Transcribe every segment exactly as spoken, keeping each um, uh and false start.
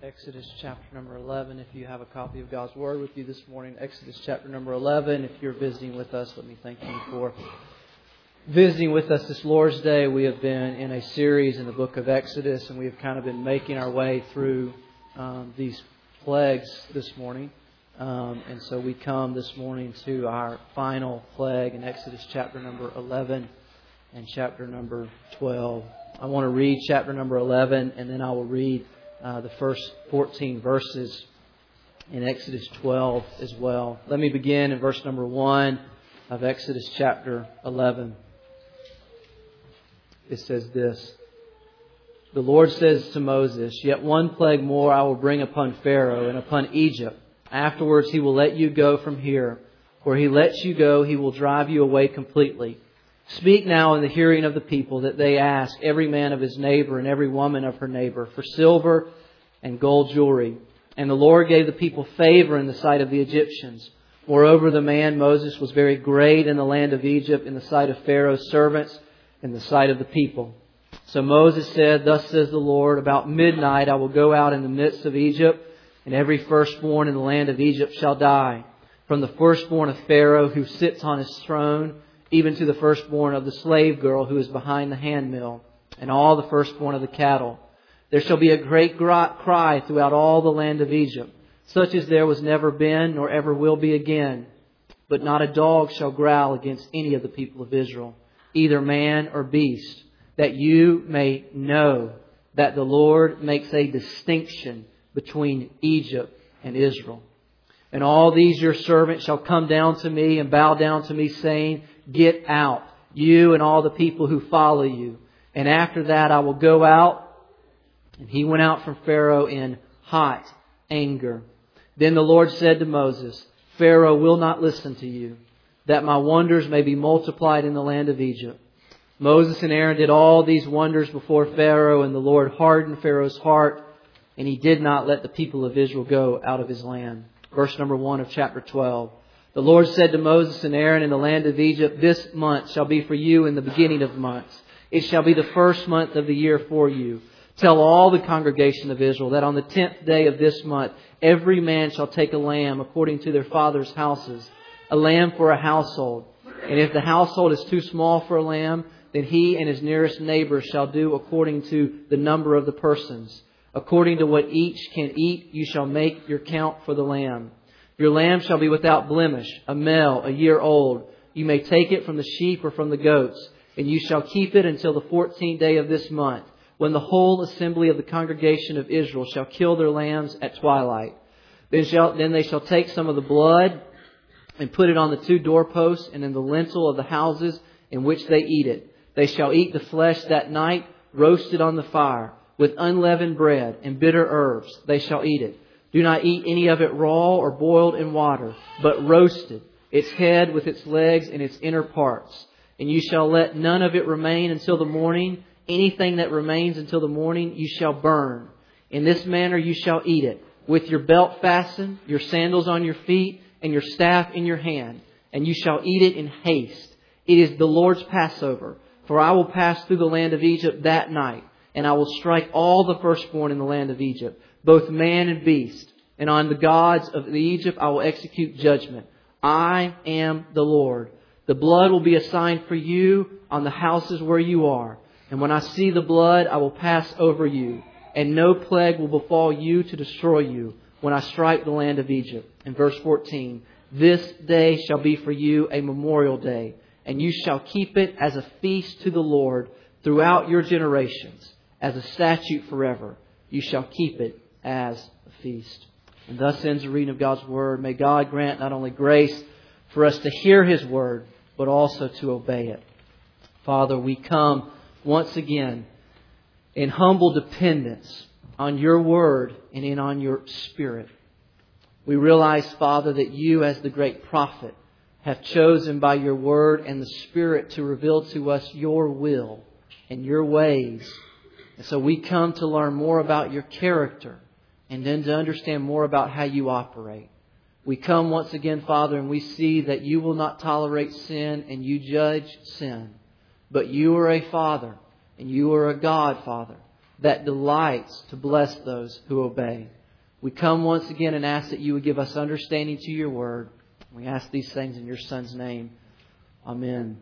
Exodus chapter number eleven. If you have a copy of God's Word with you this morning, Exodus chapter number eleven. If you're visiting with us, let me thank you for visiting with us this Lord's Day. We have been in a series in the book of Exodus, and we have kind of been making our way through um, these plagues this morning. Um, and so we come this morning to our final plague in Exodus chapter number eleven and chapter number twelve. I want to read chapter number eleven, and then I will read Uh, the first fourteen verses in Exodus twelve as well. Let me begin in verse number one of Exodus chapter eleven. It says this: The Lord says to Moses, "Yet one plague more I will bring upon Pharaoh and upon Egypt. Afterwards he will let you go from here. Where he lets you go, he will drive you away completely. Speak now in the hearing of the people that they ask every man of his neighbor and every woman of her neighbor for silver and gold jewelry." And the Lord gave the people favor in the sight of the Egyptians. Moreover, the man Moses was very great in the land of Egypt, in the sight of Pharaoh's servants, in the sight of the people. So Moses said, "Thus says the Lord, about midnight I will go out in the midst of Egypt, and every firstborn in the land of Egypt shall die, from the firstborn of Pharaoh who sits on his throne, even to the firstborn of the slave girl who is behind the handmill, and all the firstborn of the cattle. There shall be a great cry throughout all the land of Egypt, such as there was never been, nor ever will be again. But not a dog shall growl against any of the people of Israel, either man or beast, that you may know that the Lord makes a distinction between Egypt and Israel. And all these your servants shall come down to me and bow down to me, saying, 'Get out, you and all the people who follow you.' And after that I will go out." And he went out from Pharaoh in hot anger. Then the Lord said to Moses, "Pharaoh will not listen to you, that my wonders may be multiplied in the land of Egypt." Moses and Aaron did all these wonders before Pharaoh, and the Lord hardened Pharaoh's heart, and he did not let the people of Israel go out of his land. Verse number one of chapter twelve. The Lord said to Moses and Aaron in the land of Egypt, "This month shall be for you in the beginning of months. It shall be the first month of the year for you. Tell all the congregation of Israel that on the tenth day of this month, every man shall take a lamb according to their father's houses, a lamb for a household. And if the household is too small for a lamb, then he and his nearest neighbor shall do according to the number of the persons. According to what each can eat, you shall make your count for the lamb. Your lamb shall be without blemish, a male, a year old. You may take it from the sheep or from the goats, and you shall keep it until the fourteenth day of this month, when the whole assembly of the congregation of Israel shall kill their lambs at twilight. Then, shall, then they shall take some of the blood and put it on the two doorposts and in the lintel of the houses in which they eat it. They shall eat the flesh that night, roasted on the fire, with unleavened bread and bitter herbs. They shall eat it. Do not eat any of it raw or boiled in water, but roasted, its head with its legs and its inner parts. And you shall let none of it remain until the morning. Anything that remains until the morning you shall burn. In this manner you shall eat it, with your belt fastened, your sandals on your feet, and your staff in your hand. And you shall eat it in haste. It is the Lord's Passover. For I will pass through the land of Egypt that night, and I will strike all the firstborn in the land of Egypt, both man and beast. And on the gods of Egypt I will execute judgment. I am the Lord. The blood will be a sign for you on the houses where you are. And when I see the blood, I will pass over you. And no plague will befall you to destroy you when I strike the land of Egypt. In verse fourteen, this day shall be for you a memorial day, and you shall keep it as a feast to the Lord throughout your generations, as a statute forever. You shall keep it as a feast. And thus ends the reading of God's Word. May God grant not only grace for us to hear His Word, but also to obey it. Father, we come once again in humble dependence on Your Word and in on Your Spirit. We realize, Father, that You, as the great prophet, have chosen by Your Word and the Spirit to reveal to us Your will and Your ways. And so we come to learn more about Your character and then to understand more about how You operate. We come once again, Father, and we see that You will not tolerate sin and You judge sin. But You are a Father and You are a God, Father, that delights to bless those who obey. We come once again and ask that you would give us understanding to your word. We ask these things in your Son's name. Amen.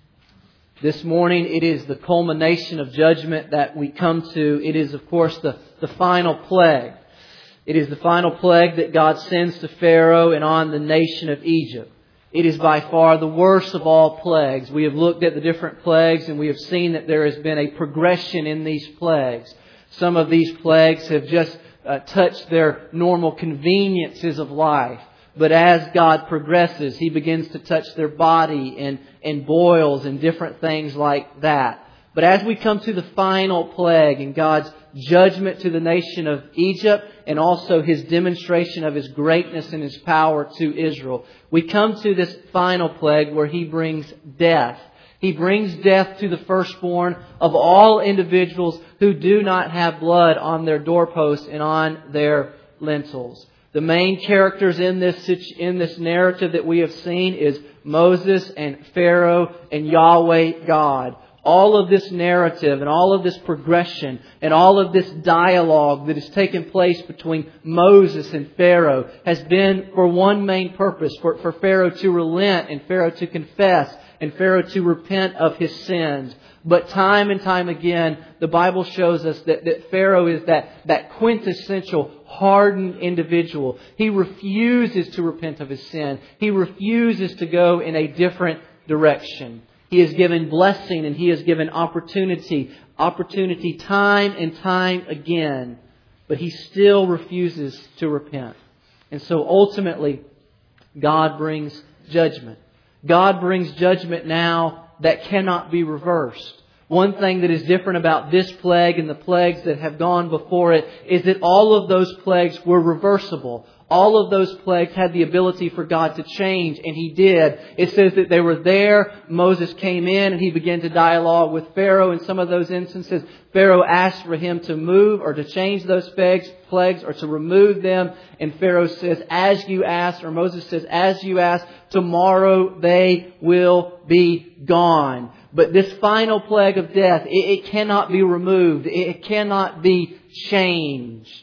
This morning, it is the culmination of judgment that we come to. It is, of course, the, the final plague. It is the final plague that God sends to Pharaoh and on the nation of Egypt. It is by far the worst of all plagues. We have looked at the different plagues and we have seen that there has been a progression in these plagues. Some of these plagues have just uh, touched their normal conveniences of life. But as God progresses, He begins to touch their body and, and boils and different things like that. But as we come to the final plague and God's judgment to the nation of Egypt and also His demonstration of His greatness and His power to Israel, we come to this final plague where He brings death. He brings death to the firstborn of all individuals who do not have blood on their doorposts and on their lintels. The main characters in this in this narrative that we have seen is Moses and Pharaoh and Yahweh God. All of this narrative and all of this progression and all of this dialogue that has taken place between Moses and Pharaoh has been for one main purpose, for, for Pharaoh to relent and Pharaoh to confess and Pharaoh to repent of his sins. But time and time again, the Bible shows us that, that Pharaoh is that, that quintessential hardened individual. He refuses to repent of his sin. He refuses to go in a different direction. He is given blessing and he is given opportunity, opportunity time and time again. But he still refuses to repent. And so ultimately, God brings judgment. God brings judgment now that cannot be reversed. One thing that is different about this plague and the plagues that have gone before it is that all of those plagues were reversible. All of those plagues had the ability for God to change, and He did. It says that they were there. Moses came in and he began to dialogue with Pharaoh. In some of those instances, Pharaoh asked for him to move or to change those plagues or to remove them. And Pharaoh says, as you asked, or Moses says, as you asked, tomorrow they will be gone. But this final plague of death, it, it cannot be removed. It cannot be changed.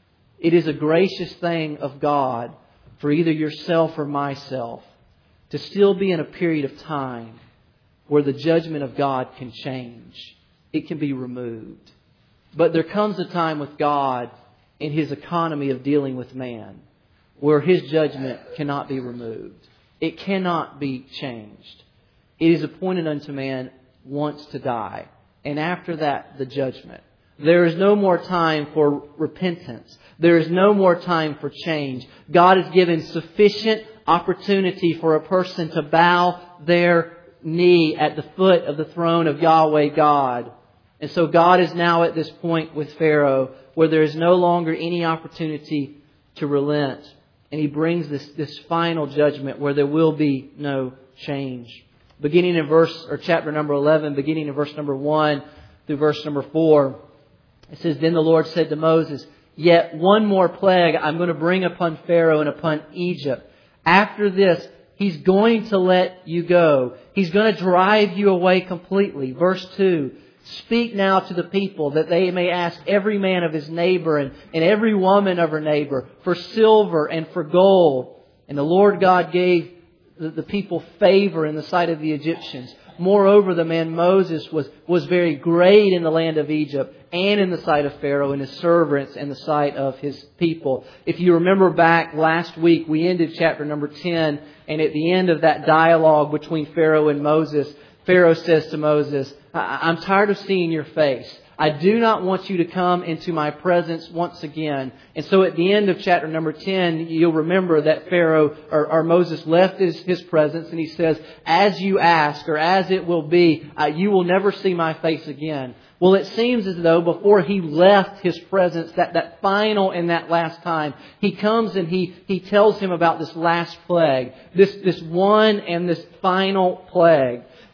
It is a gracious thing of God for either yourself or myself to still be in a period of time where the judgment of God can change. It can be removed. But there comes a time with God in His economy of dealing with man where His judgment cannot be removed. It cannot be changed. It is appointed unto man once to die. And after that, the judgment. There is no more time for repentance. There is no more time for change. God has given sufficient opportunity for a person to bow their knee at the foot of the throne of Yahweh God. And so God is now at this point with Pharaoh where there is no longer any opportunity to relent. And He brings this, this final judgment where there will be no change. Beginning in verse or chapter number eleven, beginning in verse number one through verse number four, it says, Then the Lord said to Moses, Yet one more plague I'm going to bring upon Pharaoh and upon Egypt. After this, He's going to let you go. He's going to drive you away completely. Verse two, Speak now to the people that they may ask every man of his neighbor and, and every woman of her neighbor for silver and for gold. And the Lord God gave the, the people favor in the sight of the Egyptians. Moreover, the man Moses was, was very great in the land of Egypt and in the sight of Pharaoh and his servants and the sight of his people. If you remember back last week, we ended chapter number ten. And at the end of that dialogue between Pharaoh and Moses, Pharaoh says to Moses, I'm tired of seeing your face. I do not want you to come into my presence once again. And so at the end of chapter number ten, you'll remember that Pharaoh or, or Moses left his, his presence and he says, as you ask or as it will be, uh, you will never see my face again. Well, it seems as though before he left his presence, that, that final and that last time, he comes and he, he tells him about this last plague, this, this one and this final plague.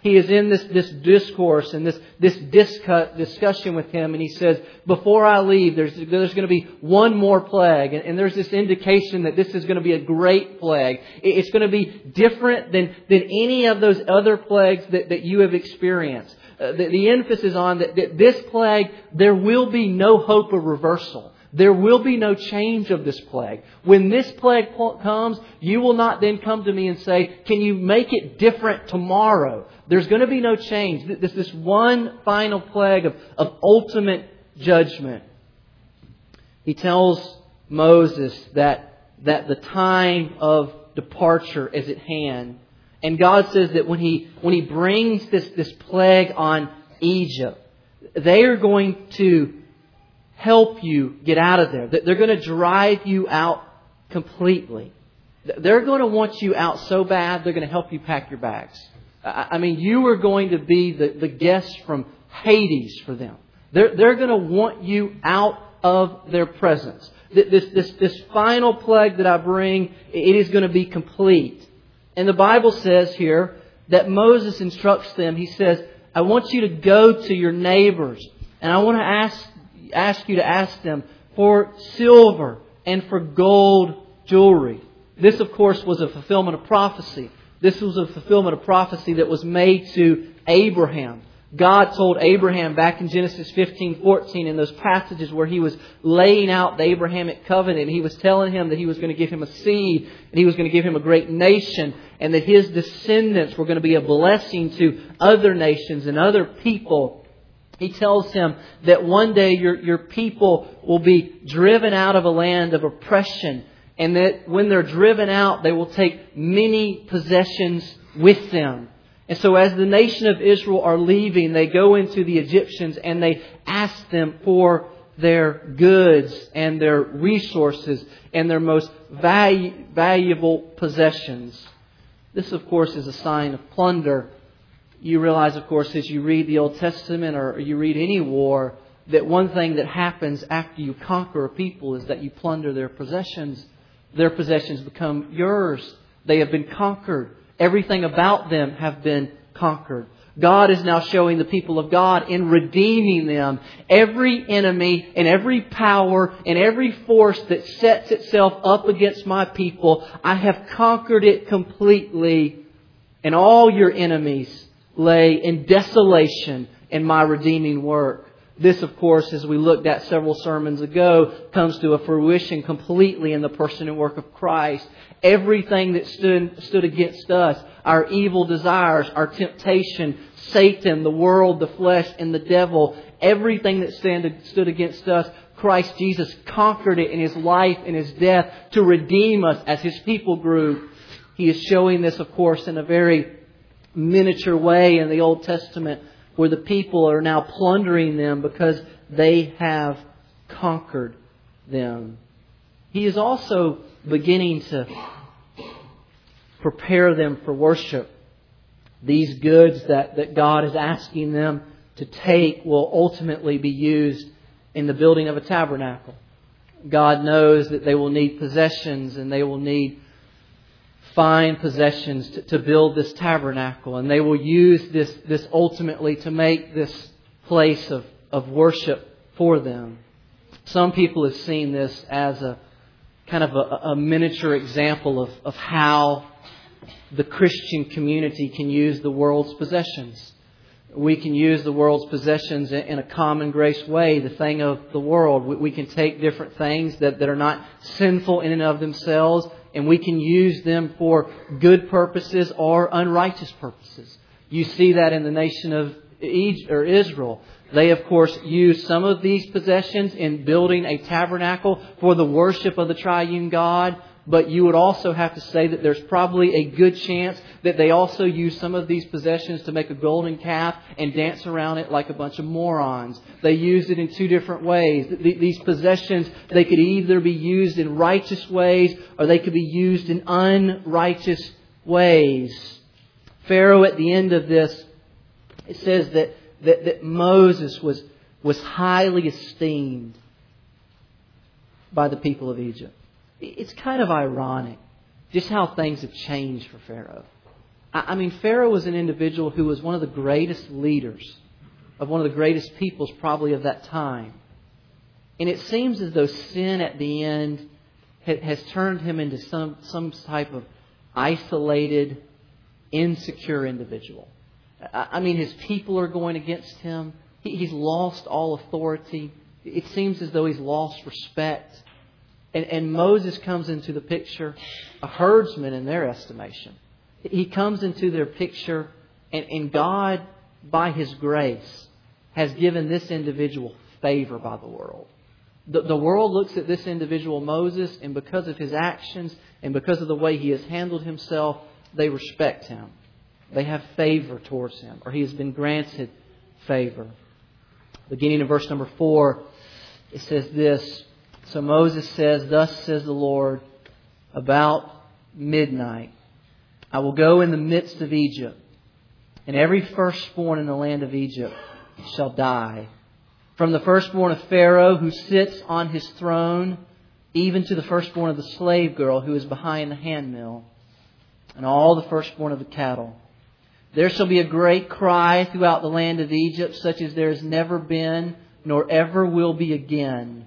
he is in this, this discourse and this, this discuss, discussion with him. And he says, before I leave, there's, there's going to be one more plague. And, and there's this indication that this is going to be a great plague. It's going to be different than, than any of those other plagues that, that you have experienced. Uh, the, the emphasis on that, that this plague, there will be no hope of reversal. There will be no change of this plague. When this plague comes, you will not then come to me and say, can you make it different tomorrow? There's going to be no change. This, this one final plague of, of ultimate judgment. He tells Moses that, that the time of departure is at hand. And God says that when He, when He brings this, this plague on Egypt, they are going to help you get out of there. They're going to drive you out completely. They're going to want you out so bad, they're going to help you pack your bags. I mean, you are going to be the, the guest from Hades for them. They're, they're going to want you out of their presence. This, this, this final plague that I bring, it is going to be complete. And the Bible says here that Moses instructs them. He says, I want you to go to your neighbors and I want to ask ask you to ask them for silver and for gold jewelry. This, of course, was a fulfillment of prophecy. This was a fulfillment of prophecy that was made to Abraham. God told Abraham back in Genesis fifteen fourteen in those passages where He was laying out the Abrahamic covenant. He was telling him that He was going to give him a seed and He was going to give him a great nation and that his descendants were going to be a blessing to other nations and other people. He tells him that one day your, your people will be driven out of a land of oppression. And that when they're driven out, they will take many possessions with them. And so as the nation of Israel are leaving, they go into the Egyptians and they ask them for their goods and their resources and their most valu- valuable possessions. This, of course, is a sign of plunder. You realize, of course, as you read the Old Testament or you read any war, that one thing that happens after you conquer a people is that you plunder their possessions. Their possessions become yours. They have been conquered. Everything about them have been conquered. God is now showing the people of God in redeeming them. Every enemy and every power and every force that sets itself up against my people, I have conquered it completely. And all your enemies lay in desolation in my redeeming work. This, of course, as we looked at several sermons ago, comes to a fruition completely in the person and work of Christ. Everything that stood, stood against us, our evil desires, our temptation, Satan, the world, the flesh, and the devil, everything that stand, stood against us, Christ Jesus conquered it in His life and His death to redeem us as His people group. He is showing this, of course, in a very miniature way in the Old Testament, where the people are now plundering them because they have conquered them. He is also beginning to prepare them for worship. These goods that, that God is asking them to take will ultimately be used in the building of a tabernacle. God knows that they will need possessions and they will need fine possessions to, to build this tabernacle. And they will use this, this ultimately to make this place of, of worship for them. Some people have seen this as a kind of a, a miniature example of, of how the Christian community can use the world's possessions. We can use the world's possessions in a common grace way, the thing of the world. We can take different things that, that are not sinful in and of themselves, and we can use them for good purposes or unrighteous purposes. You see that in the nation of Egypt, or Israel. They, of course, used some of these possessions in building a tabernacle for the worship of the triune God. But you would also have to say that there's probably a good chance that they also used some of these possessions to make a golden calf and dance around it like a bunch of morons. They used it in two different ways. These possessions, they could either be used in righteous ways or they could be used in unrighteous ways. Pharaoh, at the end of this, it says that, that, that Moses was, was highly esteemed by the people of Egypt. It's kind of ironic just how things have changed for Pharaoh. I mean, Pharaoh was an individual who was one of the greatest leaders of one of the greatest peoples probably of that time. And it seems as though sin at the end has turned him into some, some type of isolated, insecure individual. I mean, his people are going against him. He's lost all authority. It seems as though he's lost respect. And, and Moses comes into the picture, a herdsman in their estimation. He comes into their picture, and, and God, by His grace, has given this individual favor by the world. The, the world looks at this individual, Moses, and because of his actions and because of the way he has handled himself, they respect him. They have favor towards him, or he has been granted favor. Beginning in verse number four, it says this. So Moses says, "Thus says the Lord, about midnight, I will go in the midst of Egypt, and every firstborn in the land of Egypt shall die. From the firstborn of Pharaoh who sits on his throne, even to the firstborn of the slave girl who is behind the handmill, and all the firstborn of the cattle. There shall be a great cry throughout the land of Egypt, such as there has never been, nor ever will be again.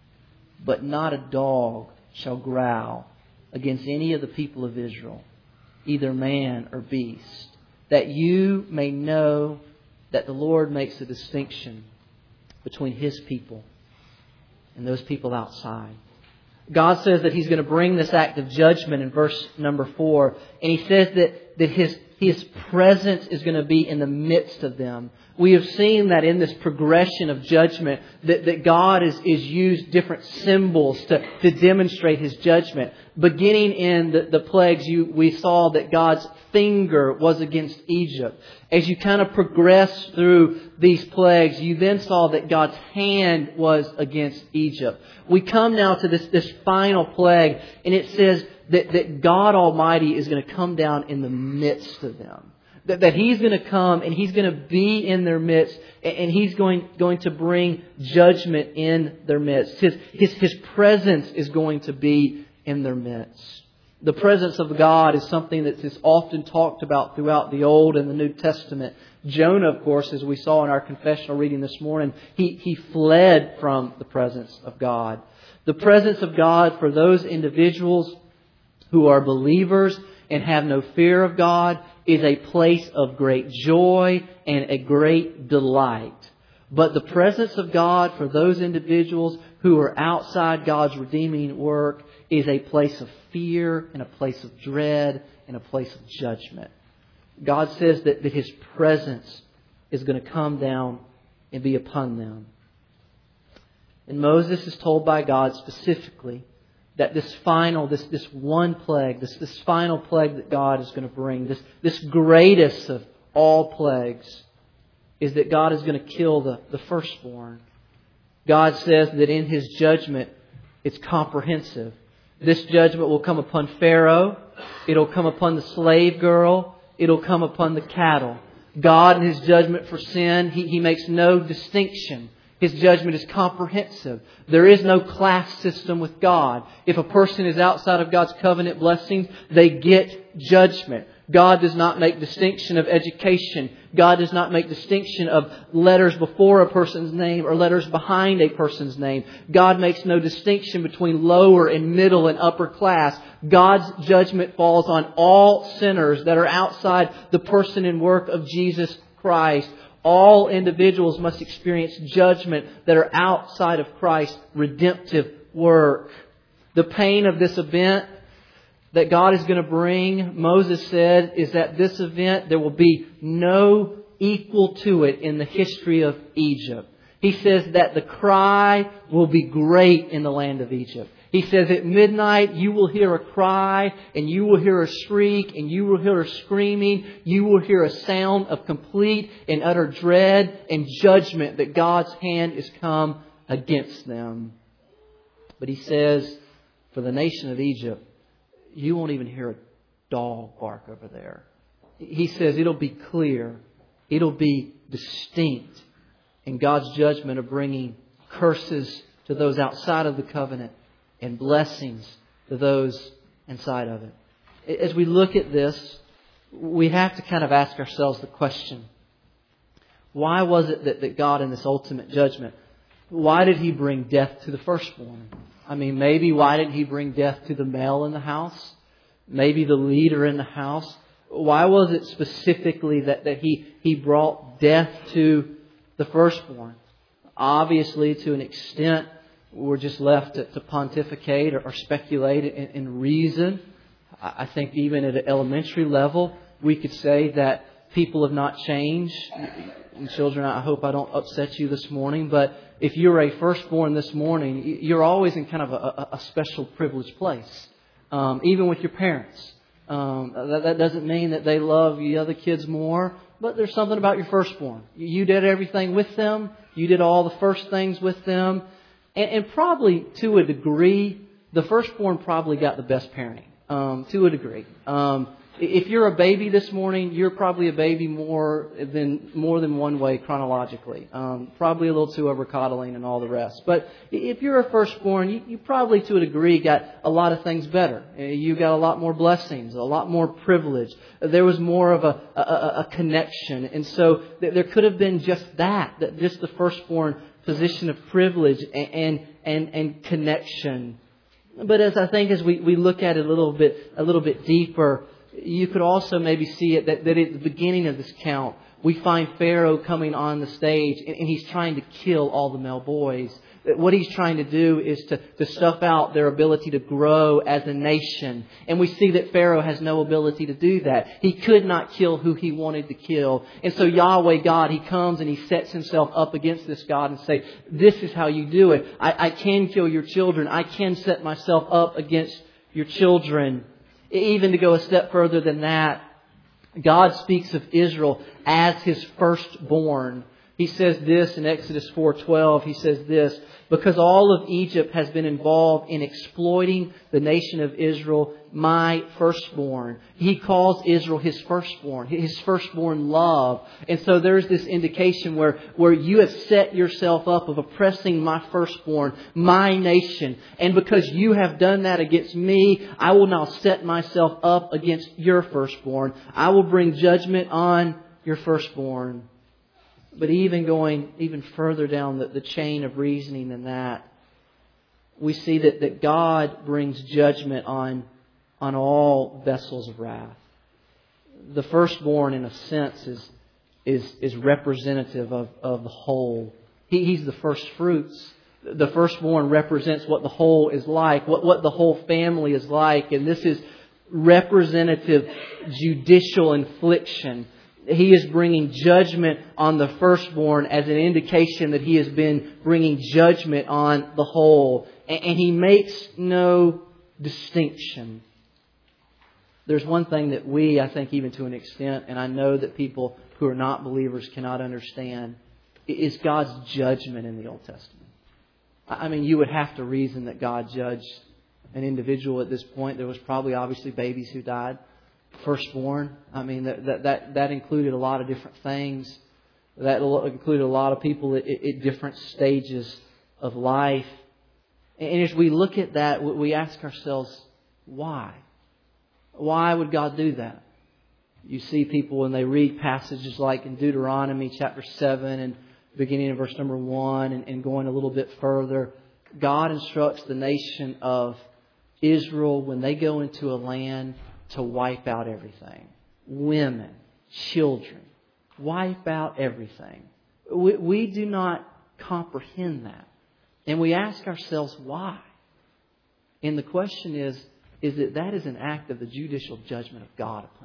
But not a dog shall growl against any of the people of Israel, either man or beast, that you may know that the Lord makes a distinction between His people and those people outside." God says that He's going to bring this act of judgment in verse number four. And He says that, that His, His presence is going to be in the midst of them. We have seen that in this progression of judgment, that, that God is, is used different symbols to, to demonstrate His judgment. Beginning in the, the plagues, you, we saw that God's finger was against Egypt. As you kind of progress through these plagues, you then saw that God's hand was against Egypt. We come now to this, this final plague, and it says that, that God Almighty is going to come down in the midst of them. That, that He's going to come and He's going to be in their midst, and He's going, going to bring judgment in their midst. His, his, His presence is going to be in their midst. The presence of God is something that is often talked about throughout the Old and the New Testament. Jonah, of course, as we saw in our confessional reading this morning, he, he fled from the presence of God. The presence of God for those individuals who are believers and have no fear of God is a place of great joy and a great delight. But the presence of God for those individuals who are outside God's redeeming work is a place of fear and a place of dread and a place of judgment. God says that, that His presence is going to come down and be upon them. And Moses is told by God specifically that this final, this, this one plague, this, this final plague that God is going to bring, this, this greatest of all plagues, is that God is going to kill the, the firstborn. God says that in His judgment, it's comprehensive. This judgment will come upon Pharaoh. It'll come upon the slave girl. It'll come upon the cattle. God, in His judgment for sin, He, he makes no distinction. His judgment is comprehensive. There is no class system with God. If a person is outside of God's covenant blessings, they get judgment. God does not make distinction of education. God does not make distinction of letters before a person's name or letters behind a person's name. God makes no distinction between lower and middle and upper class. God's judgment falls on all sinners that are outside the person and work of Jesus Christ. All individuals must experience judgment that are outside of Christ's redemptive work. The pain of this event that God is going to bring, Moses said, is that this event, there will be no equal to it in the history of Egypt. He says that the cry will be great in the land of Egypt. He says at midnight you will hear a cry, and you will hear a shriek, and you will hear a screaming. You will hear a sound of complete and utter dread and judgment that God's hand is come against them. But He says, for the nation of Egypt, you won't even hear a dog bark over there. He says it'll be clear. It'll be distinct in God's judgment of bringing curses to those outside of the covenant and blessings to those inside of it. As we look at this, we have to kind of ask ourselves the question, why was it that, that God in this ultimate judgment, why did He bring death to the firstborn? I mean, maybe why didn't He bring death to the male in the house? Maybe the leader in the house? Why was it specifically that, that he, he brought death to the firstborn? Obviously, to an extent, we're just left to, to pontificate or, or speculate and, and reason. I think even at an elementary level, we could say that people have not changed. And children, I hope I don't upset you this morning, but if you're a firstborn this morning, you're always in kind of a, a special privileged place, um, even with your parents. Um, that, that doesn't mean that they love the other kids more, but there's something about your firstborn. You did everything with them. You did all the first things with them. And, and probably to a degree, the firstborn probably got the best parenting, um, to a degree. Um, if you're a baby this morning, you're probably a baby more than more than one way chronologically. Um, probably a little too over coddling and all the rest. But if you're a firstborn, you, you probably to a degree got a lot of things better. You got a lot more blessings, a lot more privilege. There was more of a, a, a connection. And so there could have been just that, that just the firstborn position of privilege and, and, and, and connection. But as I think as we, we look at it a little bit, a little bit deeper, you could also maybe see it that, that at the beginning of this count, we find Pharaoh coming on the stage and, and he's trying to kill all the male boys. What he's trying to do is to, to stuff out their ability to grow as a nation. And we see that Pharaoh has no ability to do that. He could not kill who he wanted to kill. And so Yahweh God, He comes and He sets Himself up against this God and say, this is how you do it. I, I can kill your children. I can set myself up against your children. Even to go a step further than that, God speaks of Israel as His firstborn. He says this in Exodus four twelve. He says this, because all of Egypt has been involved in exploiting the nation of Israel, my firstborn. He calls Israel His firstborn, His firstborn love. And so there's this indication where, where you have set yourself up of oppressing my firstborn, my nation. And because you have done that against me, I will now set myself up against your firstborn. I will bring judgment on your firstborn. But even going even further down the, the chain of reasoning than that, we see that, that God brings judgment on, on all vessels of wrath. The firstborn, in a sense, is, is, is representative of, of the whole. He, he's the first fruits. The firstborn represents what the whole is like, what, what the whole family is like. And this is representative judicial infliction. He is bringing judgment on the firstborn as an indication that He has been bringing judgment on the whole. And He makes no distinction. There's one thing that we, I think even to an extent, and I know that people who are not believers cannot understand, is God's judgment in the Old Testament. I mean, you would have to reason that God judged an individual at this point. There was probably obviously babies who died. Firstborn. I mean, that, that that that included a lot of different things. That included a lot of people at, at different stages of life. And as we look at that, we ask ourselves, why? Why would God do that? You see people when they read passages like in Deuteronomy chapter seven and beginning in verse number one and, and going a little bit further, God instructs the nation of Israel when they go into a land to wipe out everything. Women, children, wipe out everything. We, we do not comprehend that. And we ask ourselves why. And the question is, is that that is an act of the judicial judgment of God upon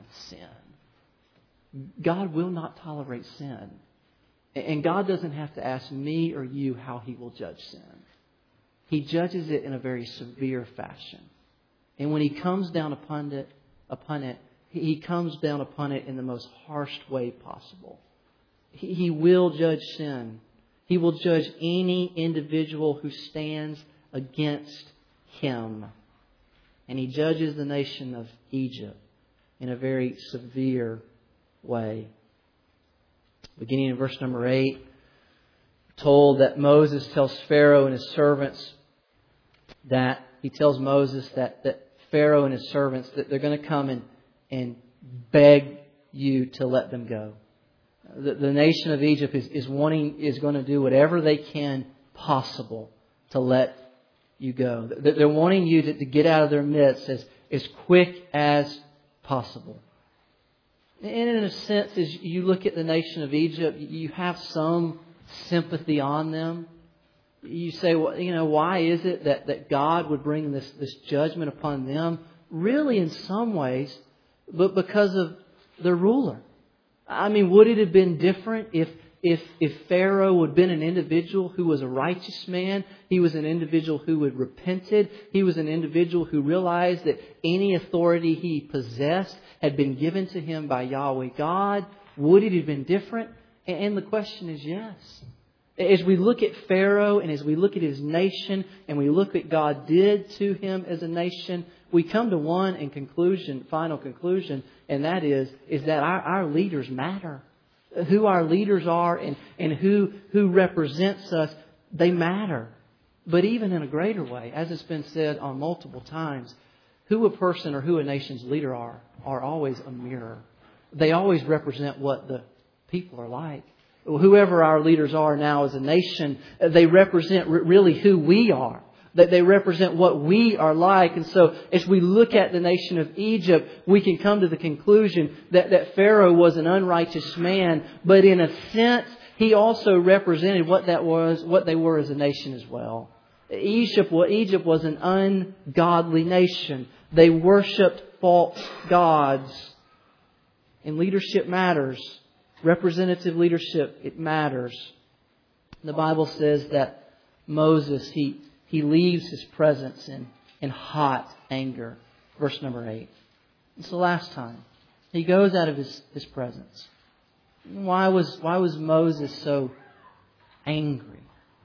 sin. God will not tolerate sin. And God doesn't have to ask me or you how He will judge sin. He judges it in a very severe fashion. And when He comes down upon it, upon it, He comes down upon it in the most harsh way possible. He, he will judge sin. He will judge any individual who stands against Him. And He judges the nation of Egypt in a very severe way. Beginning in verse number eight, told that Moses tells Pharaoh and his servants that he tells Moses that, that Pharaoh and his servants that they're going to come and, and beg you to let them go. The, the nation of Egypt is, is wanting, is going to do whatever they can possible to let you go. They're wanting you to, to get out of their midst as, as quick as possible. And in a sense, as you look at the nation of Egypt, you have some sympathy on them. You say, well, you know, why is it that, that God would bring this, this judgment upon them? Really, in some ways, but because of their ruler. I mean, would it have been different if if if Pharaoh would have been an individual who was a righteous man? He was an individual who had repented. He was an individual who realized that any authority he possessed had been given to him by Yahweh God. Would it have been different? And the question is yes. As we look at Pharaoh and as we look at his nation and we look at what God did to him as a nation, we come to one and conclusion, final conclusion, and that is, is that our, our leaders matter. Who our leaders are and, and who, who represents us, they matter. But even in a greater way, as it's been said on multiple times, who a person or who a nation's leader are, are always a mirror. They always represent what the people are like. Whoever our leaders are now as a nation, they represent really who we are. That they represent what we are like. And so as we look at the nation of Egypt, we can come to the conclusion that, that Pharaoh was an unrighteous man. But in a sense, he also represented what that was, what they were as a nation as well. Egypt, well, Egypt was an ungodly nation. They worshipped false gods. And leadership matters. Representative leadership, it matters. The Bible says that Moses, he, he leaves his presence in, in hot anger. Verse number eight. It's the last time. He goes out of his, his presence. Why was, why was Moses so angry?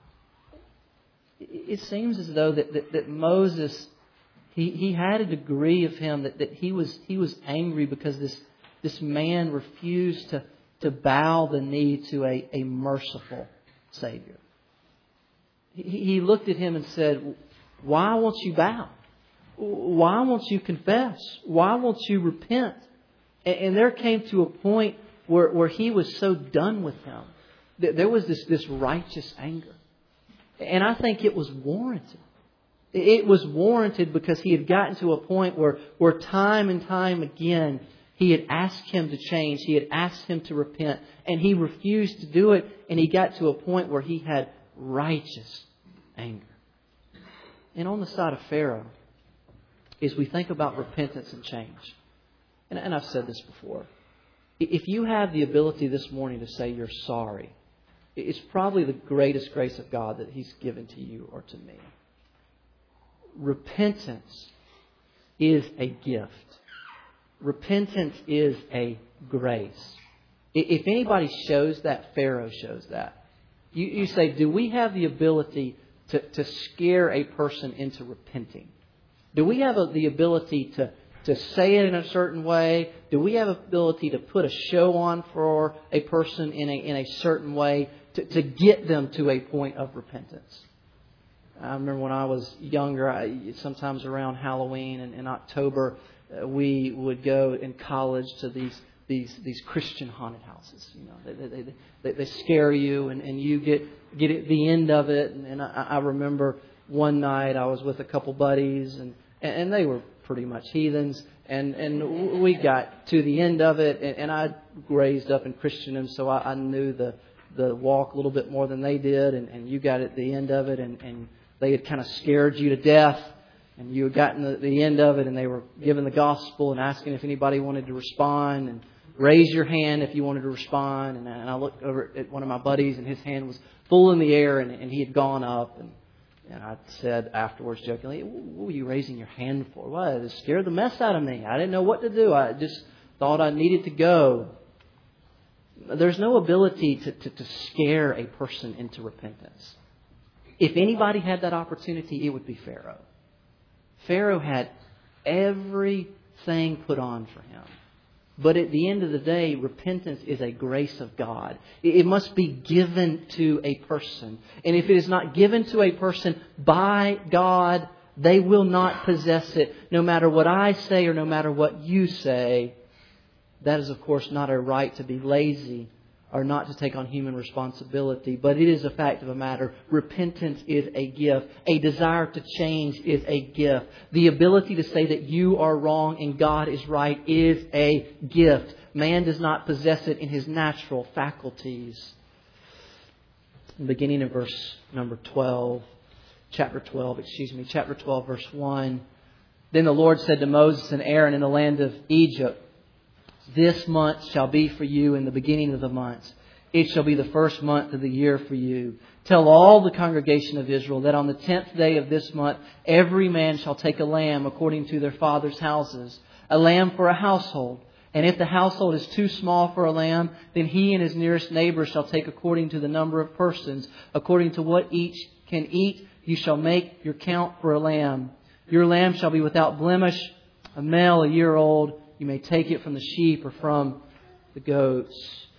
It seems as though that, that, that Moses, he, he had a degree of him that, that he was he was angry because this, this man refused to to bow the knee to a, a merciful Savior. He, he looked at him and said, why won't you bow? Why won't you confess? Why won't you repent? And, and there came to a point where, where he was so done with him. That there was this, this righteous anger. And I think it was warranted. It was warranted because he had gotten to a point where, where time and time again, he had asked him to change. He had asked him to repent. And he refused to do it. And he got to a point where he had righteous anger. And on the side of Pharaoh, as we think about repentance and change, and, and I've said this before, if you have the ability this morning to say you're sorry, it's probably the greatest grace of God that He's given to you or to me. Repentance is a gift. Repentance is a grace. If anybody shows that, Pharaoh shows that. You, you say, do we have the ability to, to scare a person into repenting? Do we have a, the ability to, to say it in a certain way? Do we have the ability to put a show on for a person in a, in a certain way to, to get them to a point of repentance? I remember when I was younger, I, sometimes around Halloween and in October, uh, we would go in college to these these these Christian haunted houses. You know, they they they, they scare you, and, and you get get at the end of it. And, and I, I remember one night I was with a couple buddies, and, and they were pretty much heathens, and, and we got to the end of it, and, and I raised up in Christendom, so I, I knew the the walk a little bit more than they did, and, and you got at the end of it, and, and they had kind of scared you to death. And you had gotten to the end of it, and they were giving the gospel and asking if anybody wanted to respond, and raise your hand if you wanted to respond. And, and I looked over at one of my buddies, and his hand was full in the air, and, and he had gone up. And, and I said afterwards, jokingly, "What were you raising your hand for?" Well, it scared the mess out of me. I didn't know what to do. I just thought I needed to go. There's no ability to, to, to scare a person into repentance. If anybody had that opportunity, it would be Pharaoh. Pharaoh had everything put on for him. But at the end of the day, repentance is a grace of God. It must be given to a person. And if it is not given to a person by God, they will not possess it. No matter what I say or no matter what you say, That is, of course, not a right to be lazy or not to take on human responsibility, but it is a fact of a matter. Repentance is a gift. A desire to change is a gift. The ability to say that you are wrong and God is right is a gift. Man does not possess it in his natural faculties. Beginning in verse number twelve, chapter twelve, excuse me, chapter twelve, verse one. Then the Lord said to Moses and Aaron in the land of Egypt, "This month shall be for you in the beginning of the months. It shall be the first month of the year for you. Tell all the congregation of Israel that on the tenth day of this month, every man shall take a lamb according to their father's houses, a lamb for a household. And if the household is too small for a lamb, then he and his nearest neighbor shall take according to the number of persons. According to what each can eat, you shall make your count for a lamb. Your lamb shall be without blemish, a male a year old. You may take it from the sheep or from the goats."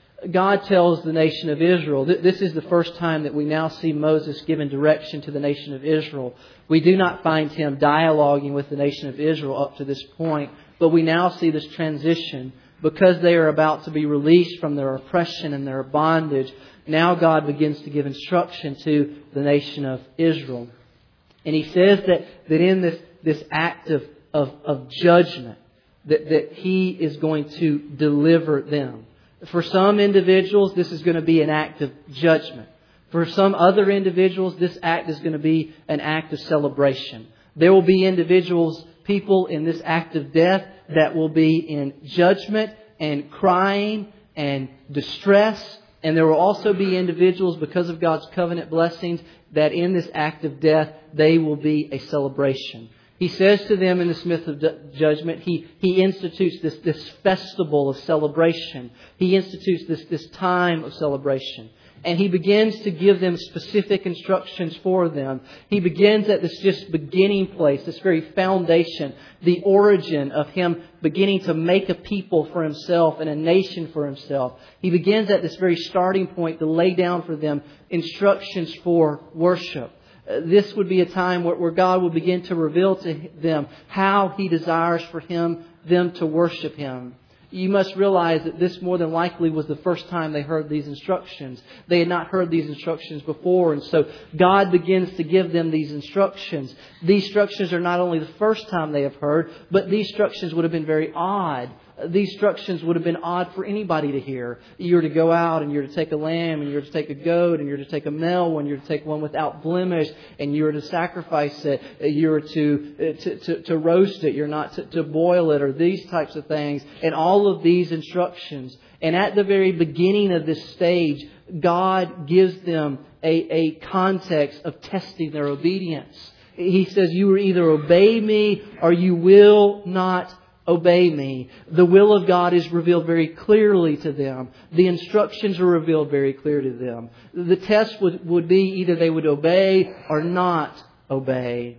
God tells the nation of Israel, this is the first time that we now see Moses giving direction to the nation of Israel. We do not find him dialoguing with the nation of Israel up to this point, but we now see this transition because they are about to be released from their oppression and their bondage. Now God begins to give instruction to the nation of Israel. And He says that, that in this, this act of, of, of judgment, that, that He is going to deliver them. For some individuals, this is going to be an act of judgment. For some other individuals, this act is going to be an act of celebration. There will be individuals, people in this act of death that will be in judgment and crying and distress. And there will also be individuals, because of God's covenant blessings, that in this act of death, they will be a celebration. He says to them in the Smith of Judgment, He, he institutes this, this festival of celebration. He institutes this, this time of celebration. And He begins to give them specific instructions for them. He begins at this just beginning place, this very foundation, the origin of Him beginning to make a people for Himself and a nation for Himself. He begins at this very starting point to lay down for them instructions for worship. This would be a time where, where God will begin to reveal to them how He desires for Him, them to worship Him. You must realize that this more than likely was the first time they heard these instructions. They had not heard these instructions before. And so God begins to give them these instructions. These instructions are not only the first time they have heard, but these instructions would have been very odd. These instructions would have been odd for anybody to hear. You're to go out and you're to take a lamb and you're to take a goat and you're to take a male one. You're to take one without blemish and you're to sacrifice it. You're to to, to, to roast it. You're not to, to boil it or these types of things. And all of these instructions. And at the very beginning of this stage, God gives them a, a context of testing their obedience. He says, you will either obey me or you will not obey me. The will of God is revealed very clearly to them. The instructions are revealed very clear to them. The test would, would be either they would obey or not obey.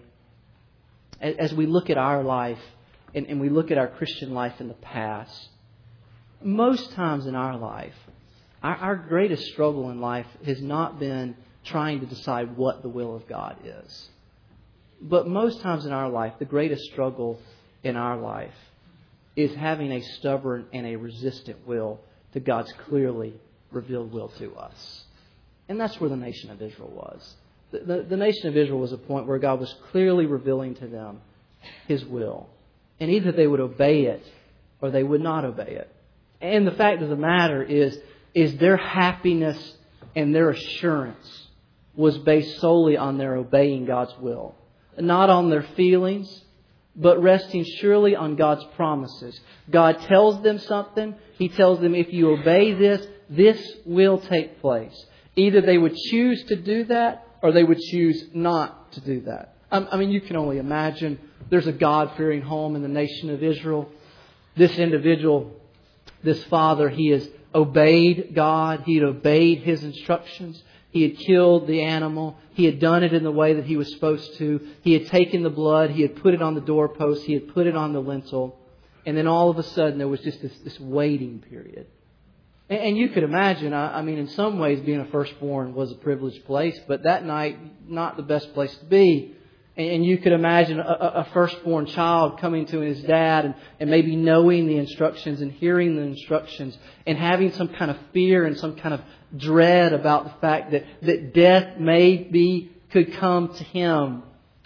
As we look at our life and, and we look at our Christian life in the past, most times in our life, our, our greatest struggle in life has not been trying to decide what the will of God is. But most times in our life, the greatest struggle in our life is having a stubborn and a resistant will to God's clearly revealed will to us. And that's where the nation of Israel was. The, the, the nation of Israel was a point where God was clearly revealing to them His will. And either they would obey it or they would not obey it. And the fact of the matter is, is their happiness and their assurance was based solely on their obeying God's will. Not on their feelings, but resting surely on God's promises. God tells them something. He tells them, if you obey this, this will take place. Either they would choose to do that or they would choose not to do that. I mean, you can only imagine there's a God-fearing home in the nation of Israel. This individual, this father, he has obeyed God. He had obeyed His instructions. He had killed the animal. He had done it in the way that he was supposed to. He had taken the blood. He had put it on the doorpost. He had put it on the lintel. And then all of a sudden there was just this, this waiting period. And, and you could imagine, I, I mean, in some ways being a firstborn was a privileged place. But that night, not the best place to be. And you could imagine a, a firstborn child coming to his dad and, and maybe knowing the instructions and hearing the instructions and having some kind of fear and some kind of dread about the fact that, that death maybe could come to him.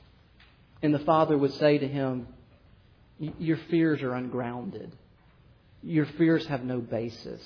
And the father would say to him, your fears are ungrounded. Your fears have no basis.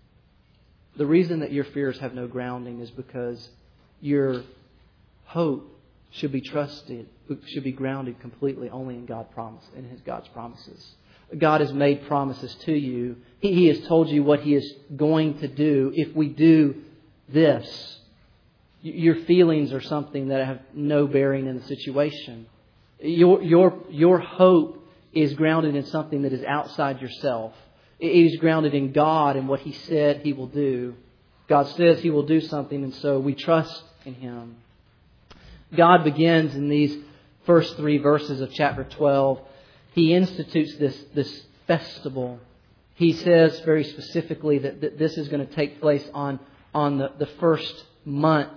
The reason that your fears have no grounding is because your hope should be trusted, should be grounded completely only in God promise, in His God's promises. God has made promises to you. He, he has told you what He is going to do if we do this. Your feelings are something that have no bearing in the situation. Your your your hope is grounded in something that is outside yourself. It is grounded in God and what He said He will do. God says He will do something, and so we trust in Him. God begins in these first three verses of chapter twelve. He institutes this, this festival. He says very specifically that, that this is going to take place on, on the, the first month.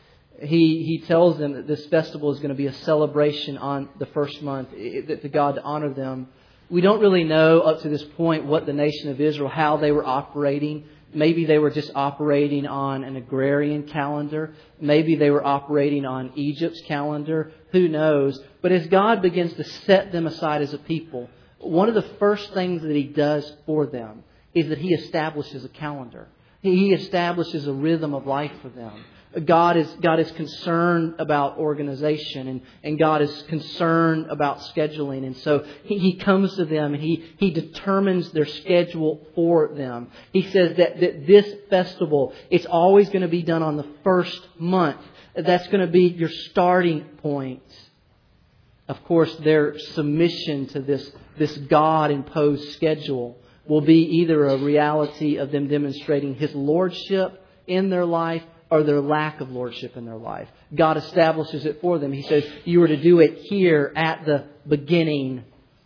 He, he tells them that this festival is going to be a celebration on the first month, that to God to honor them. We don't really know up to this point what the nation of Israel, how they were operating. Maybe they were just operating on an agrarian calendar. Maybe they were operating on Egypt's calendar. Who knows? But as God begins to set them aside as a people, one of the first things that He does for them is that He establishes a calendar. He establishes a rhythm of life for them. God is God is concerned about organization and, and God is concerned about scheduling. And so he, he comes to them and he, he determines their schedule for them. He says that, that this festival, it's always going to be done on the first month. That's going to be your starting point. Of course, their submission to this, this God-imposed schedule will be either a reality of them demonstrating His lordship in their life or their lack of lordship in their life. God establishes it for them. He says, you are to do it here at the beginning.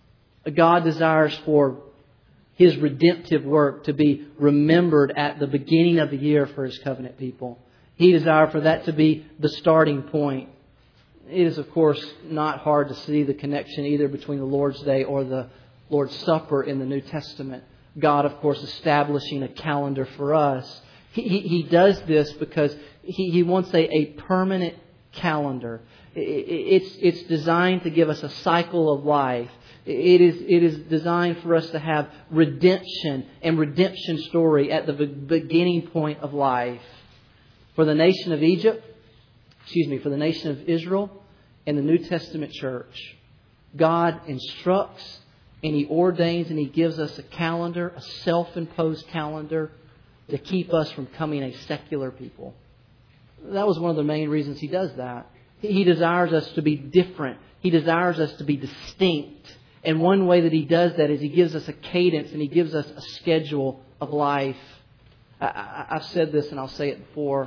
God desires for His redemptive work to be remembered at the beginning of the year for His covenant people. He desires for that to be the starting point. It is, of course, not hard to see the connection either between the Lord's Day or the Lord's Supper in the New Testament. God, of course, establishing a calendar for us. He, he, he does this because he, he wants a, a permanent calendar. It, it's, it's designed to give us a cycle of life. It is, it is designed for us to have redemption and redemption story at the beginning point of life. For the nation of Egypt, excuse me, for the nation of Israel and the New Testament church, God instructs and He ordains and He gives us a calendar, a self-imposed calendar, to keep us from becoming a secular people. That was one of the main reasons He does that. He desires us to be different. He desires us to be distinct. And one way that He does that is He gives us a cadence and He gives us a schedule of life. I, I, I've said this and I'll say it before.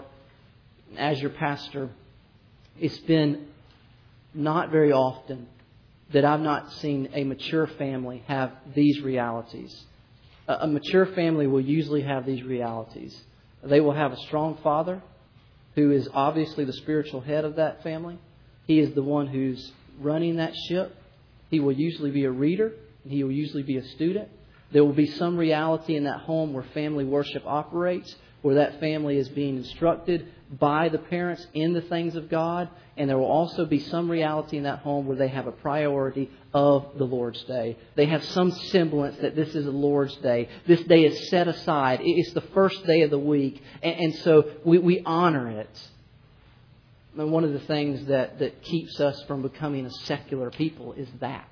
As your pastor, it's been not very often that I've not seen a mature family have these realities. A mature family will usually have these realities. They will have a strong father who is obviously the spiritual head of that family. He is the one who's running that ship. He will usually be a reader, and he will usually be a student. There will be some reality in that home where family worship operates, where that family is being instructed by the parents in the things of God. And there will also be some reality in that home where they have a priority of the Lord's Day. They have some semblance that this is a Lord's Day. This day is set aside. It's the first day of the week. And, and so we, we honor it. And one of the things that, that keeps us from becoming a secular people is that.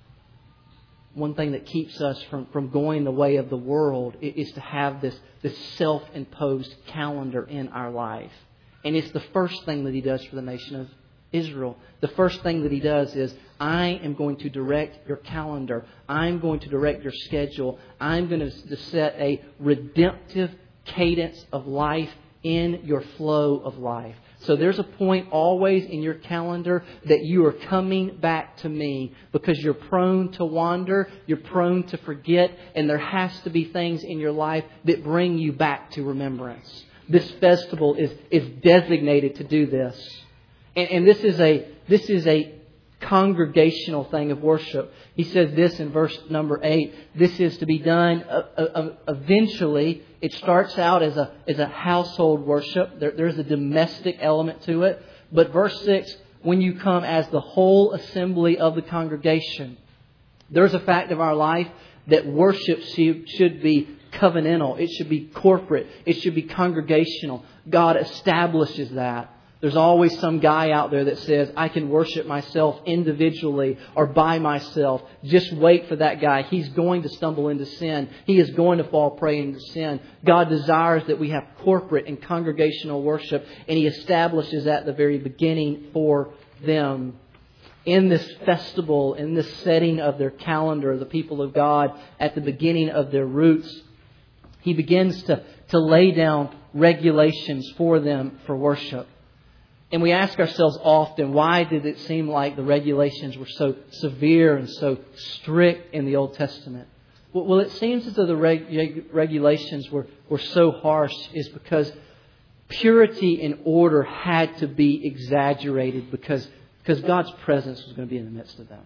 One thing that keeps us from, from going the way of the world is to have this, this self-imposed calendar in our life. And it's the first thing that He does for the nation of Israel. The first thing that He does is, I am going to direct your calendar. I'm going to direct your schedule. I'm going to set a redemptive cadence of life in your flow of life. So there's a point always in your calendar that you are coming back to me because you're prone to wander, you're prone to forget, and there has to be things in your life that bring you back to remembrance. This festival is, is designated to do this. And, and this is a this is a congregational thing of worship. He says this in verse number eight. This is to be done uh, uh, eventually. It starts out as a as a household worship. There, there's a domestic element to it. But verse six, when you come as the whole assembly of the congregation, there's a fact of our life that worship should be covenantal. It should be corporate. It should be congregational. God establishes that. There's always some guy out there that says, I can worship myself individually or by myself. Just wait for that guy. He's going to stumble into sin. He is going to fall prey into sin. God desires that we have corporate and congregational worship, and He establishes that at the very beginning for them. In this festival, in this setting of their calendar, the people of God, at the beginning of their roots, He begins to, to lay down regulations for them for worship. And we ask ourselves often, why did it seem like the regulations were so severe and so strict in the Old Testament? Well, it seems as though the reg- regulations were, were so harsh is because purity and order had to be exaggerated because, because God's presence was going to be in the midst of them.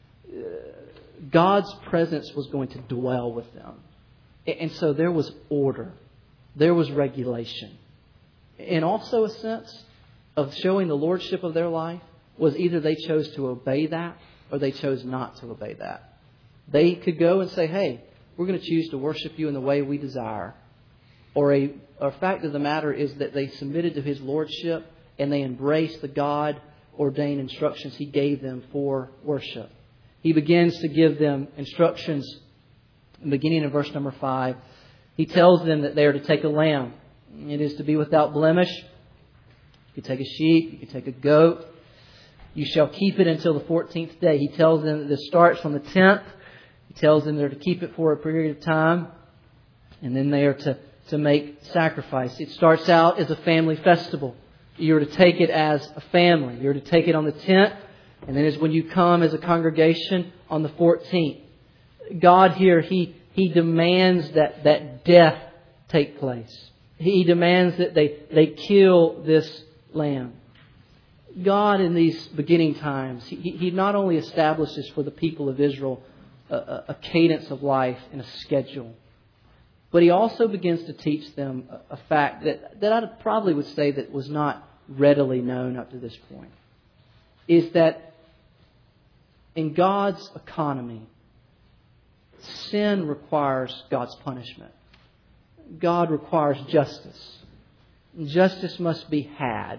God's presence was going to dwell with them. And so there was order. There was regulation. And also a sense of showing the lordship of their life was either they chose to obey that or they chose not to obey that. They could go and say, hey, we're going to choose to worship you in the way we desire. Or a, a fact of the matter is that they submitted to His lordship and they embraced the God-ordained instructions He gave them for worship. He begins to give them instructions beginning in verse number five. He tells them that they are to take a lamb. It is to be without blemish. You can take a sheep, you can take a goat. You shall keep it until the fourteenth day. He tells them that this starts from the tenth. He tells them they're to keep it for a period of time. And then they are to, to make sacrifice. It starts out as a family festival. You're to take it as a family. You're to take it on the tenth. And then it's when you come as a congregation on the fourteenth. God here, He, he demands that, that death take place. He demands that they, they kill this lamb. God in these beginning times, He, he not only establishes for the people of Israel a, a, a cadence of life and a schedule, but He also begins to teach them a, a fact that, that I probably would say that was not readily known up to this point, is that in God's economy, sin requires God's punishment. God requires justice. Justice must be had.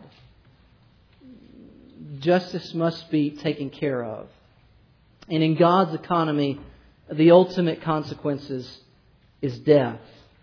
Justice must be taken care of. And in God's economy, the ultimate consequences is death.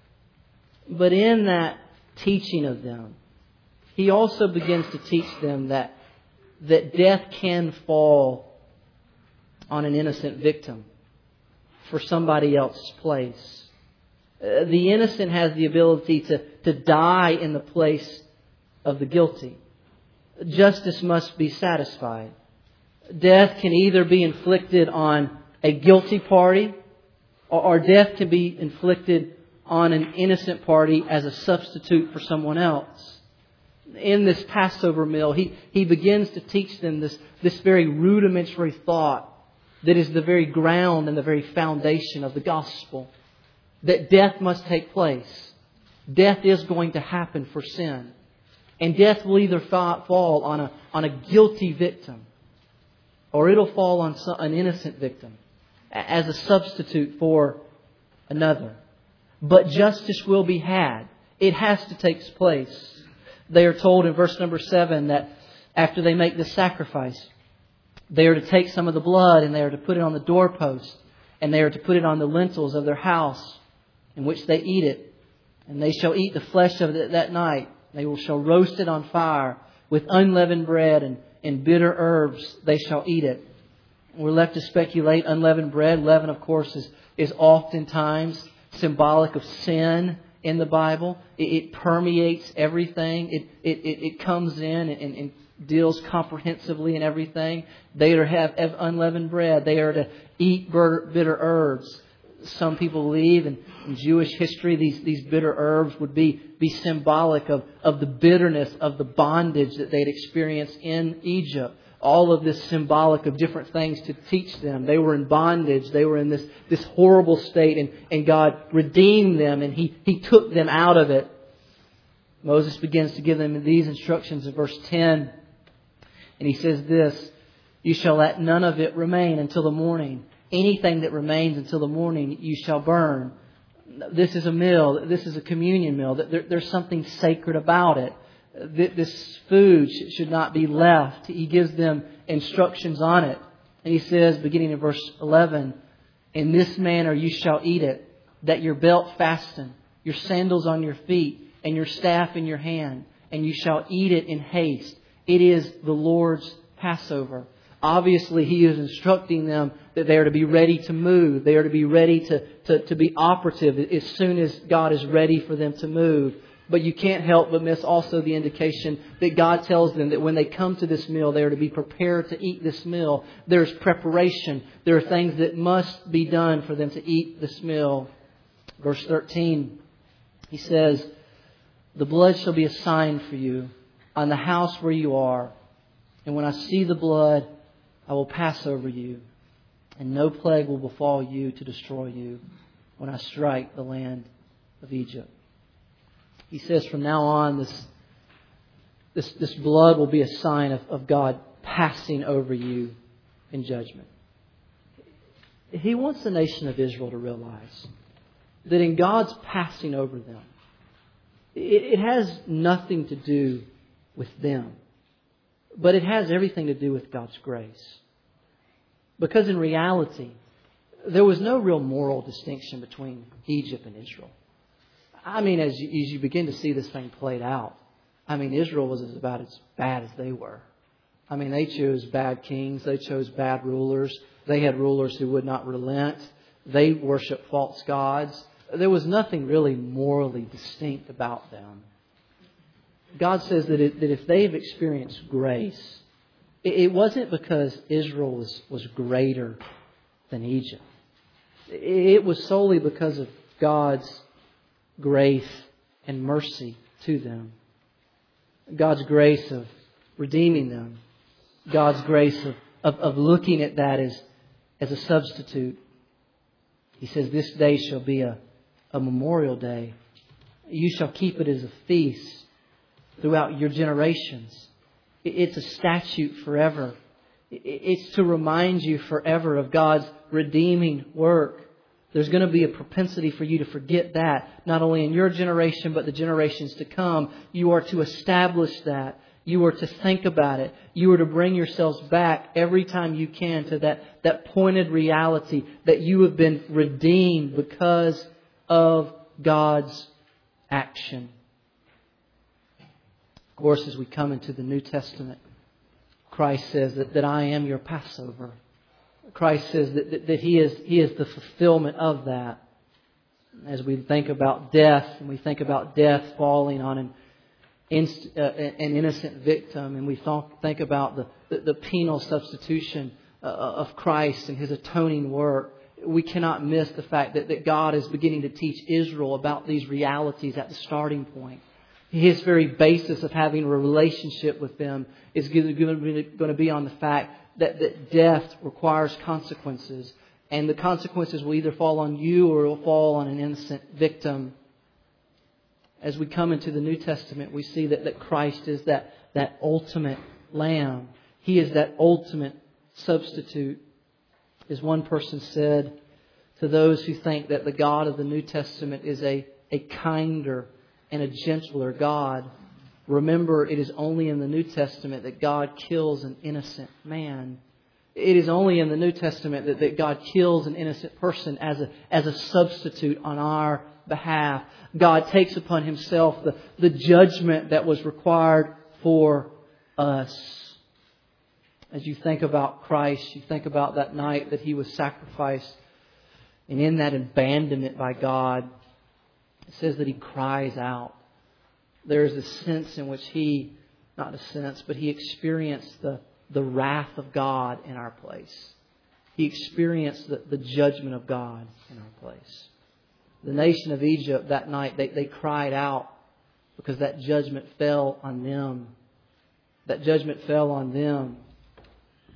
But in that teaching of them, He also begins to teach them that, that death can fall on an innocent victim for somebody else's place. Uh, the innocent has the ability to, to die in the place of the guilty. Justice must be satisfied. Death can either be inflicted on a guilty party, or, or death can be inflicted on an innocent party as a substitute for someone else. In this Passover meal, he, he begins to teach them this, this very rudimentary thought that is the very ground and the very foundation of the gospel. That death must take place. Death is going to happen for sin. And death will either fall on a, on a guilty victim, or it'll fall on some, an innocent victim as a substitute for another. But justice will be had. It has to take place. They are told in verse number seven that after they make the sacrifice, they are to take some of the blood and they are to put it on the doorpost, and they are to put it on the lintels of their house in which they eat it. And they shall eat the flesh of it that night. They will shall roast it on fire with unleavened bread and, and bitter herbs. They shall eat it. We're left to speculate. Unleavened bread, leaven, of course, is, is oftentimes symbolic of sin in the Bible. It, it permeates everything. It, it, it, it comes in and, and deals comprehensively in everything. They are to have unleavened bread. They are to eat bitter herbs. Some people believe in, in Jewish history these, these bitter herbs would be, be symbolic of, of the bitterness of the bondage that they'd experienced in Egypt. all of this symbolic of different things to teach them. They were in bondage. They were in this, this horrible state, and, and God redeemed them, and He, He took them out of it. Moses begins to give them these instructions in verse ten. And he says this, "You shall let none of it remain until the morning. Anything that remains until the morning you shall burn." This is a meal. This is a communion meal. There, there's something sacred about it. This food should not be left. He gives them instructions on it. And he says, beginning in verse eleven, "In this manner you shall eat it, that your belt fasten, your sandals on your feet, and your staff in your hand, and you shall eat it in haste. It is the Lord's Passover." Obviously, He is instructing them that they are to be ready to move. They are to be ready to, to, to be operative as soon as God is ready for them to move. But you can't help but miss also the indication that God tells them that when they come to this meal, they are to be prepared to eat this meal. There's preparation. There are things that must be done for them to eat this meal. Verse thirteen, He says, "The blood shall be a sign for you on the house where you are. And when I see the blood, I will pass over you. And no plague will befall you to destroy you when I strike the land of Egypt." He says from now on, this, this, this blood will be a sign of, of God passing over you in judgment. He wants the nation of Israel to realize that in God's passing over them, it, it has nothing to do with them. But it has everything to do with God's grace. Because in reality, there was no real moral distinction between Egypt and Israel. I mean, as you, as you begin to see this thing played out, I mean, Israel was about as bad as they were. I mean, they chose bad kings. They chose bad rulers. They had rulers who would not relent. They worshiped false gods. There was nothing really morally distinct about them. God says that, it, that if they've experienced grace, it, it wasn't because Israel was, was greater than Egypt. It was solely because of God's grace and mercy to them. God's grace of redeeming them. God's grace of, of, of looking at that as, as a substitute. He says, "This day shall be a, a memorial day. You shall keep it as a feast throughout your generations." It's a statute forever. It's to remind you forever of God's redeeming work. There's going to be a propensity for you to forget that, not only in your generation, but the generations to come. You are to establish that. You are to think about it. You are to bring yourselves back every time you can to that, that pointed reality that you have been redeemed because of God's action. Of course, as we come into the New Testament, Christ says that, that I am your Passover. Christ says that, that, that He is, He is the fulfillment of that. As we think about death, and we think about death falling on an, inst, uh, an innocent victim, and we th- think about the, the, the penal substitution uh, of Christ and His atoning work, we cannot miss the fact that, that God is beginning to teach Israel about these realities at the starting point. His very basis of having a relationship with them is going to be on the fact that, that death requires consequences. And the consequences will either fall on you or it will fall on an innocent victim. As we come into the New Testament, we see that, that Christ is that, that ultimate lamb. He is that ultimate substitute. As one person said, to those who think that the God of the New Testament is a, a kinder and a gentler God, remember, it is only in the New Testament that God kills an innocent man. It is only in the New Testament that, that God kills an innocent person as a, as a substitute on our behalf. God takes upon Himself the, the judgment that was required for us. As you think about Christ, you think about that night that He was sacrificed, and in that abandonment by God, it says that He cries out. There is a sense in which He, not a sense, but He experienced the, the wrath of God in our place. He experienced the, the judgment of God in our place. The nation of Egypt that night, they, they cried out because that judgment fell on them. That judgment fell on them.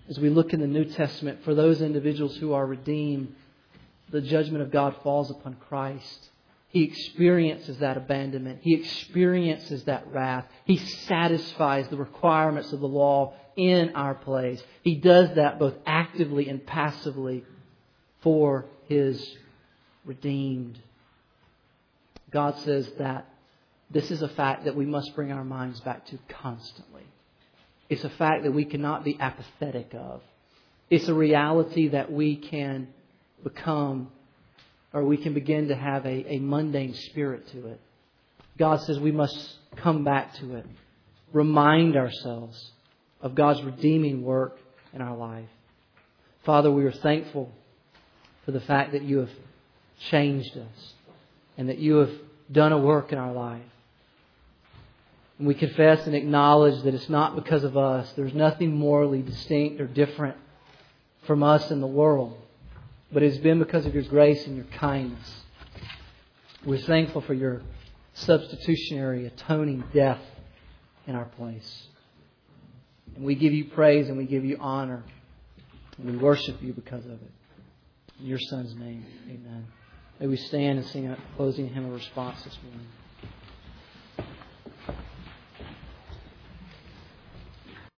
As we look in the New Testament, for those individuals who are redeemed, the judgment of God falls upon Christ. He experiences that abandonment. He experiences that wrath. He satisfies the requirements of the law in our place. He does that both actively and passively for His redeemed. God says that this is a fact that we must bring our minds back to constantly. It's a fact that we cannot be apathetic of. It's a reality that we can become, or we can begin to have a, a mundane spirit to it. God says we must come back to it. Remind ourselves of God's redeeming work in our life. Father, we are thankful for the fact that You have changed us and that You have done a work in our life. And we confess and acknowledge that it's not because of us. There's nothing morally distinct or different from us in the world. But it's been because of Your grace and Your kindness. We're thankful for Your substitutionary, atoning death in our place. And we give You praise and we give You honor. And we worship You because of it. In Your Son's name, amen. May we stand and sing a closing hymn of response this morning.